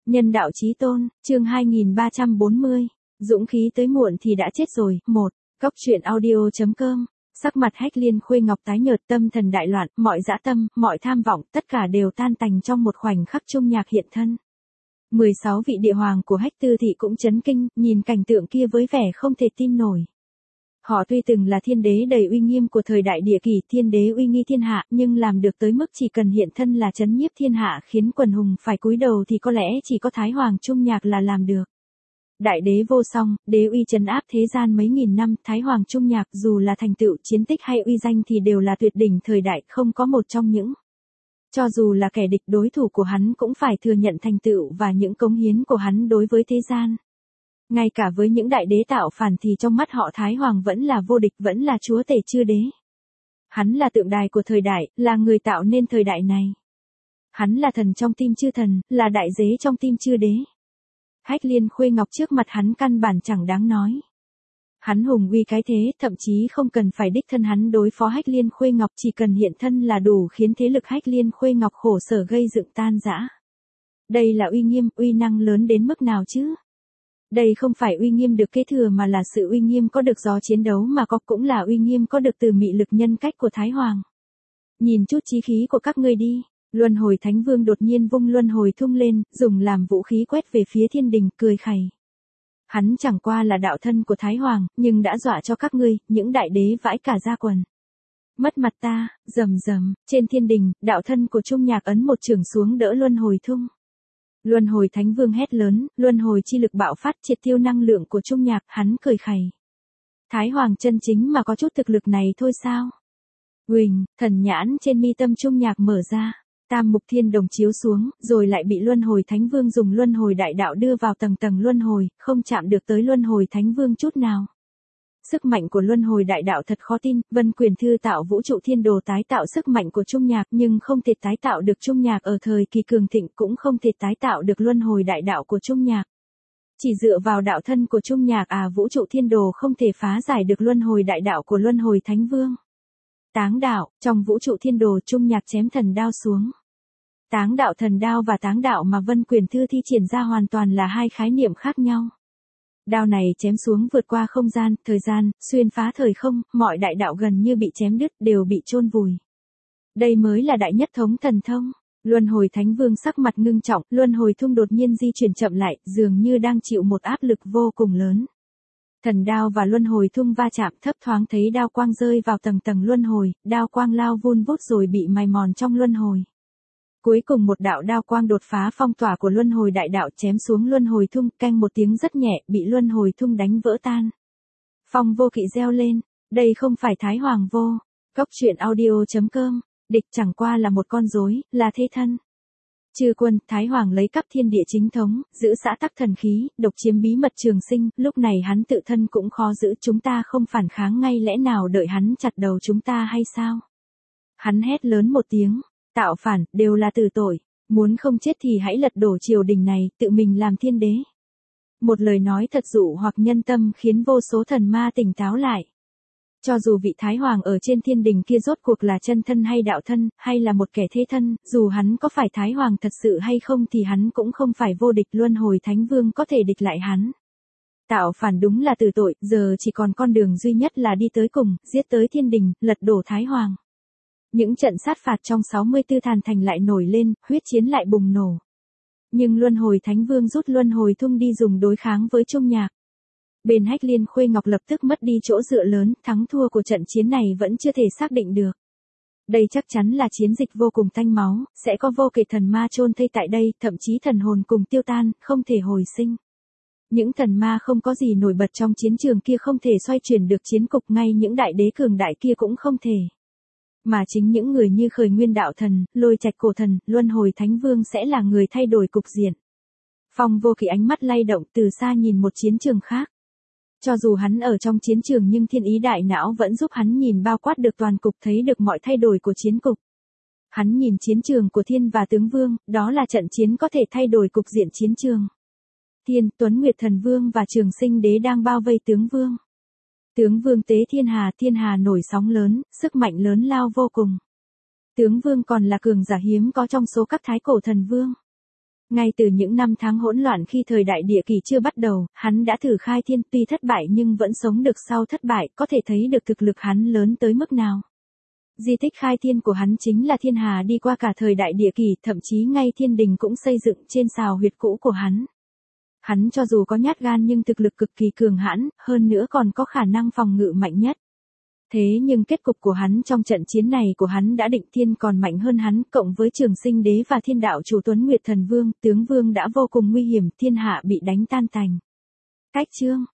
Nhân đạo chí tôn, chương 2340. Dũng khí tới muộn thì đã chết rồi. 1. Cốc truyện audio.com. Sắc mặt Hách Liên Khuê Ngọc tái nhợt, tâm thần đại loạn, mọi dã tâm, mọi tham vọng, tất cả đều tan tành trong một khoảnh khắc Trung Nhạc hiện thân. 16 vị địa hoàng của Hách Tư Thị cũng chấn kinh, nhìn cảnh tượng kia với vẻ không thể tin nổi. Họ tuy từng là thiên đế đầy uy nghiêm của thời đại địa kỷ, thiên đế uy nghi thiên hạ, nhưng làm được tới mức chỉ cần hiện thân là chấn nhiếp thiên hạ khiến quần hùng phải cúi đầu thì có lẽ chỉ có Thái Hoàng Trung Nhạc là làm được. Đại đế vô song, đế uy trấn áp thế gian mấy nghìn năm, Thái Hoàng Trung Nhạc dù là thành tựu chiến tích hay uy danh thì đều là tuyệt đỉnh thời đại, không có một trong những. Cho dù là kẻ địch đối thủ của hắn cũng phải thừa nhận thành tựu và những cống hiến của hắn đối với thế gian. Ngay cả với những đại đế tạo phản thì trong mắt họ Thái Hoàng vẫn là vô địch, vẫn là chúa tể chư đế. Hắn là tượng đài của thời đại, là người tạo nên thời đại này. Hắn là thần trong tim chư thần, là đại đế trong tim chư đế. Hách Liên Khuê Ngọc trước mặt hắn căn bản chẳng đáng nói. Hắn hùng uy cái thế, thậm chí không cần phải đích thân hắn đối phó Hách Liên Khuê Ngọc, chỉ cần hiện thân là đủ khiến thế lực Hách Liên Khuê Ngọc khổ sở gây dựng tan rã. Đây là uy nghiêm, uy năng lớn đến mức nào chứ? Đây không phải uy nghiêm được kế thừa mà là sự uy nghiêm có được do chiến đấu mà có, cũng là uy nghiêm có được từ mị lực nhân cách của Thái Hoàng. Nhìn chút chí khí của các ngươi đi. Luân Hồi Thánh Vương đột nhiên vung Luân Hồi Thung lên, dùng làm vũ khí quét về phía thiên đình, cười khẩy. Hắn chẳng qua là đạo thân của Thái Hoàng, nhưng đã dọa cho các ngươi, những đại đế vãi cả da quần. Mất mặt ta, rầm rầm, trên thiên đình, đạo thân của Trung Nhạc ấn một chưởng xuống đỡ Luân Hồi Thung. Luân Hồi Thánh Vương hét lớn, luân hồi chi lực bạo phát triệt tiêu năng lượng của Trung Nhạc, hắn cười khẩy. Thái Hoàng chân chính mà có chút thực lực này thôi sao? Huỳnh, thần nhãn trên mi tâm Trung Nhạc mở ra, tam mục thiên đồng chiếu xuống, rồi lại bị Luân Hồi Thánh Vương dùng Luân Hồi Đại Đạo đưa vào tầng tầng luân hồi, không chạm được tới Luân Hồi Thánh Vương chút nào. Sức mạnh của Luân Hồi Đại Đạo thật khó tin, Vân Quyền Thư tạo vũ trụ thiên đồ tái tạo sức mạnh của Trung Nhạc nhưng không thể tái tạo được Trung Nhạc ở thời kỳ cường thịnh, cũng không thể tái tạo được Luân Hồi Đại Đạo của Trung Nhạc. Chỉ dựa vào đạo thân của Trung Nhạc vũ trụ thiên đồ không thể phá giải được Luân Hồi Đại Đạo của Luân Hồi Thánh Vương. Táng đạo, trong vũ trụ thiên đồ Trung Nhạc chém thần đao xuống. Táng đạo thần đao và táng đạo mà Vân Quyền Thư thi triển ra hoàn toàn là hai khái niệm khác nhau. Đao này chém xuống vượt qua không gian, thời gian, xuyên phá thời không, mọi đại đạo gần như bị chém đứt, đều bị chôn vùi. Đây mới là đại nhất thống thần thông. Luân Hồi Thánh Vương sắc mặt ngưng trọng, Luân Hồi Thung đột nhiên di chuyển chậm lại, dường như đang chịu một áp lực vô cùng lớn. Thần đao và Luân Hồi Thung va chạm, thấp thoáng thấy đao quang rơi vào tầng tầng luân hồi, đao quang lao vun vút rồi bị mài mòn trong luân hồi. Cuối cùng một đạo đao quang đột phá phong tỏa của Luân Hồi Đại Đạo chém xuống Luân Hồi Thung, canh một tiếng rất nhẹ, bị Luân Hồi Thung đánh vỡ tan. Phong Vô Kỵ reo lên, đây không phải Thái Hoàng vô. Cốc truyện audio.com, địch chẳng qua là một con rối, là thế thân. Chư quân, Thái Hoàng lấy cắp thiên địa chính thống, giữ xã tắc thần khí, độc chiếm bí mật trường sinh, lúc này hắn tự thân cũng khó giữ, chúng ta không phản kháng ngay lẽ nào đợi hắn chặt đầu chúng ta hay sao? Hắn hét lớn một tiếng. Tạo phản, đều là tử tội. Muốn không chết thì hãy lật đổ triều đình này, tự mình làm thiên đế. Một lời nói thật dụ hoặc nhân tâm khiến vô số thần ma tỉnh táo lại. Cho dù vị Thái Hoàng ở trên thiên đình kia rốt cuộc là chân thân hay đạo thân, hay là một kẻ thế thân, dù hắn có phải Thái Hoàng thật sự hay không thì hắn cũng không phải vô địch, Luân Hồi Thánh Vương có thể địch lại hắn. Tạo phản đúng là tử tội, giờ chỉ còn con đường duy nhất là đi tới cùng, giết tới thiên đình, lật đổ Thái Hoàng. Những trận sát phạt trong 64 thàn thành lại nổi lên, huyết chiến lại bùng nổ. Nhưng Luân Hồi Thánh Vương rút Luân Hồi Thung đi dùng đối kháng với Trung Nhạc. Bên Hách Liên Khuê Ngọc lập tức mất đi chỗ dựa lớn, thắng thua của trận chiến này vẫn chưa thể xác định được. Đây chắc chắn là chiến dịch vô cùng tanh máu, sẽ có vô kể thần ma chôn thây tại đây, thậm chí thần hồn cùng tiêu tan, không thể hồi sinh. Những thần ma không có gì nổi bật trong chiến trường kia không thể xoay chuyển được chiến cục, ngay những đại đế cường đại kia cũng không thể. Mà chính những người như Khởi Nguyên Đạo Thần, Lôi Trạch Cổ Thần, Luân Hồi Thánh Vương sẽ là người thay đổi cục diện. Phong Vô Kỵ ánh mắt lay động, từ xa nhìn một chiến trường khác. Cho dù hắn ở trong chiến trường nhưng thiên ý đại não vẫn giúp hắn nhìn bao quát được toàn cục, thấy được mọi thay đổi của chiến cục. Hắn nhìn chiến trường của Thiên và Tướng Vương, đó là trận chiến có thể thay đổi cục diện chiến trường. Thiên, Tuấn Nguyệt Thần Vương và Trường Sinh Đế đang bao vây Tướng Vương. Tướng Vương tế thiên hà nổi sóng lớn, sức mạnh lớn lao vô cùng. Tướng Vương còn là cường giả hiếm có trong số các thái cổ thần vương. Ngay từ những năm tháng hỗn loạn khi thời đại địa kỳ chưa bắt đầu, hắn đã thử khai thiên, tuy thất bại nhưng vẫn sống được sau thất bại, có thể thấy được thực lực hắn lớn tới mức nào. Di tích khai thiên của hắn chính là thiên hà đi qua cả thời đại địa kỳ, thậm chí ngay thiên đình cũng xây dựng trên sào huyệt cũ của hắn. Hắn cho dù có nhát gan nhưng thực lực cực kỳ cường hãn, hơn nữa còn có khả năng phòng ngự mạnh nhất. Thế nhưng kết cục của hắn trong trận chiến này của hắn đã định thiên còn mạnh hơn hắn, cộng với Trường Sinh Đế và Thiên Đạo Chủ Tuấn Nguyệt Thần Vương, tướng vương đã vô cùng nguy hiểm, thiên hạ bị đánh tan tành. Cách chương